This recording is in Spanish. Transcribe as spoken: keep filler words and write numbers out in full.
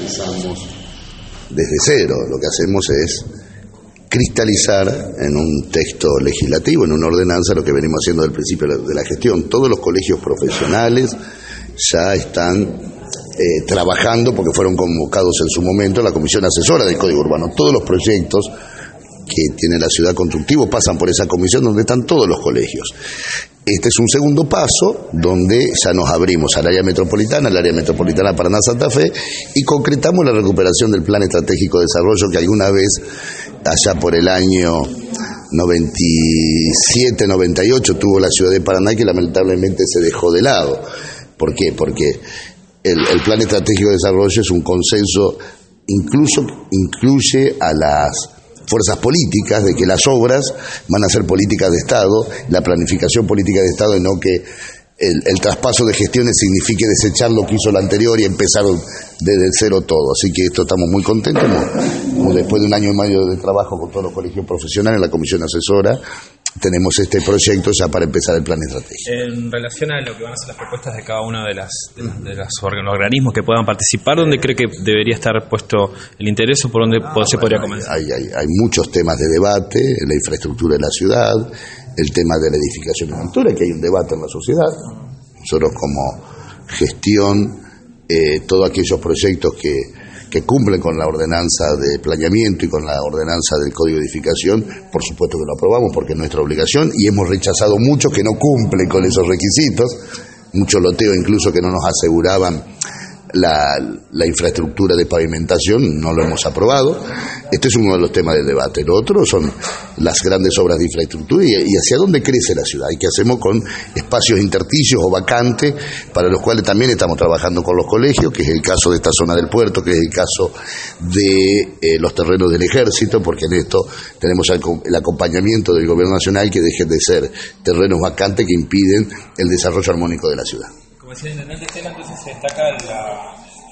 comenzamos desde cero. Lo que hacemos es cristalizar en un texto legislativo, en una ordenanza, lo que venimos haciendo desde el principio de la gestión. Todos los colegios profesionales ya están eh, trabajando, porque fueron convocados en su momento a la comisión asesora del Código Urbano. Todos los proyectos que tiene la ciudad constructivo pasan por esa comisión donde están todos los colegios. Este es un segundo paso donde ya nos abrimos al área metropolitana, al área metropolitana Paraná-Santa Fe, y concretamos la recuperación del Plan Estratégico de Desarrollo que alguna vez, allá por el año noventa y siete noventa y ocho, tuvo la ciudad de Paraná y que lamentablemente se dejó de lado. ¿Por qué? Porque el, el Plan Estratégico de Desarrollo es un consenso, incluso incluye a las fuerzas políticas, de que las obras van a ser políticas de Estado, la planificación política de Estado, y no que el, el traspaso de gestiones signifique desechar lo que hizo la anterior y empezar desde cero todo. Así que esto estamos muy contentos, como después de un año y medio de trabajo con todos los colegios profesionales, la comisión asesora, tenemos este proyecto ya para empezar el plan estratégico. En relación a lo que van a ser las propuestas de cada uno de, las, de, las, de los organismos que puedan participar, ¿dónde cree que debería estar puesto el interés o por dónde ah, se podría bueno, comenzar? Hay, hay, hay muchos temas de debate, la infraestructura de la ciudad, el tema de la edificación en altura, que hay un debate en la sociedad. Nosotros como gestión, eh, todos aquellos proyectos que que cumplen con la ordenanza de planeamiento y con la ordenanza del Código de Edificación, por supuesto que lo aprobamos porque es nuestra obligación, y hemos rechazado muchos que no cumplen con esos requisitos, muchos loteos incluso que no nos aseguraban la, la infraestructura de pavimentación, no lo hemos aprobado. Este es uno de los temas de debate. Lo otro son las grandes obras de infraestructura y, y hacia dónde crece la ciudad y qué hacemos con espacios intersticios o vacantes, para los cuales también estamos trabajando con los colegios, que es el caso de esta zona del puerto, que es el caso de eh, los terrenos del ejército, porque en esto tenemos el, el acompañamiento del gobierno nacional, que dejen de ser terrenos vacantes que impiden el desarrollo armónico de la ciudad. Como decía el intendente Estela, entonces se destaca la